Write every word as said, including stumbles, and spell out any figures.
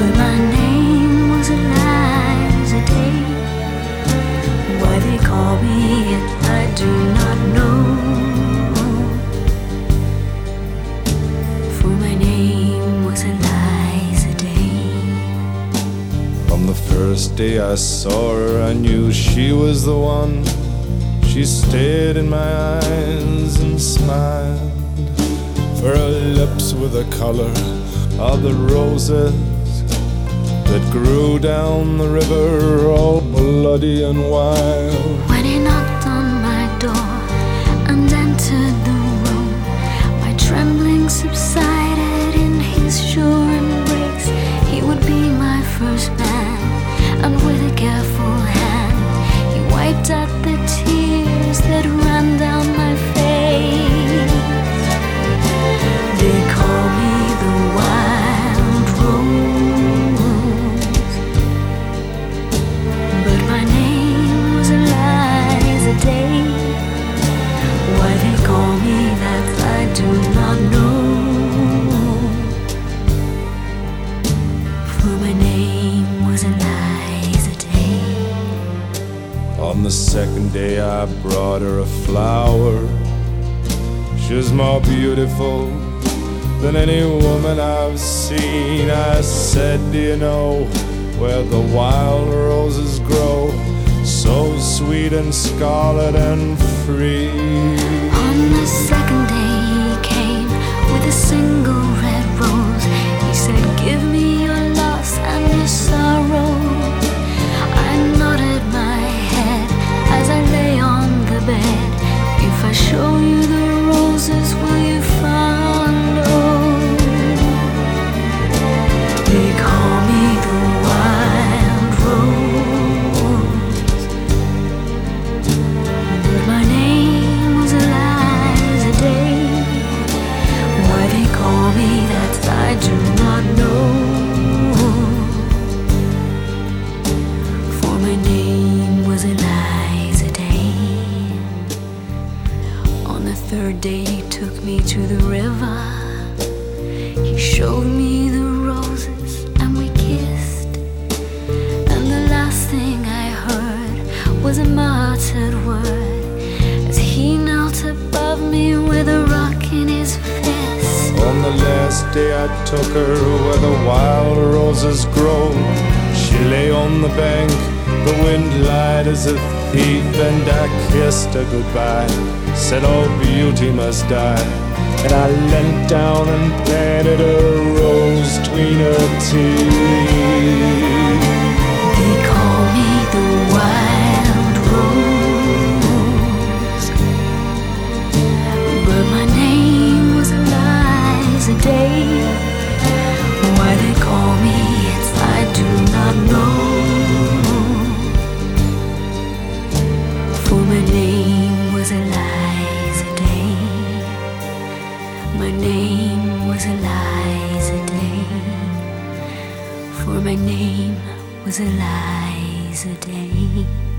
but my name was Eliza Day. Why they call me it, I do not know. For my name was Eliza Day. From the first day I saw her, I knew she was the one. She stared in my eyes and smiled. For her lips were the color of the roses that grew down the river, all bloody and wild. When he knocked on my door and entered the room, my trembling subsided in his sure embrace. He would be my first man, and with a careful hand he wiped out the tears that ran down my face. They call me the wild rose, but my name was Eliza Day. Why they call me that I do not know. For my name was Eliza Day. On the second day I brought her a flower. She was more beautiful than any woman I've seen. I said, do you know where the wild roses grow, so sweet and scarlet and free? On the second day he came with a single red rose. He said, give me your loss and your sorrow. I nodded my head as I lay on the bed. If I show you the roses, will you follow? They call me the wild rose, but my name was Eliza Day. Why they call me that I do not know. For my name was Eliza Day. On the third day he took me to the river. He showed me the roses and we kissed. And the last thing I heard was a muttered word as he knelt above me with a rock in his fist. On the last day I took her where the wild roses grow. She lay on the bank, the wind lied as a thief, and I kissed her goodbye, said all beauty must die. And I leant down and planted a rose between her teeth. They call me the wild rose, but my name was Eliza Day. Why they call me it, I do not know. For my name was Eliza Day. My name was Eliza Day. For my name was Eliza Day.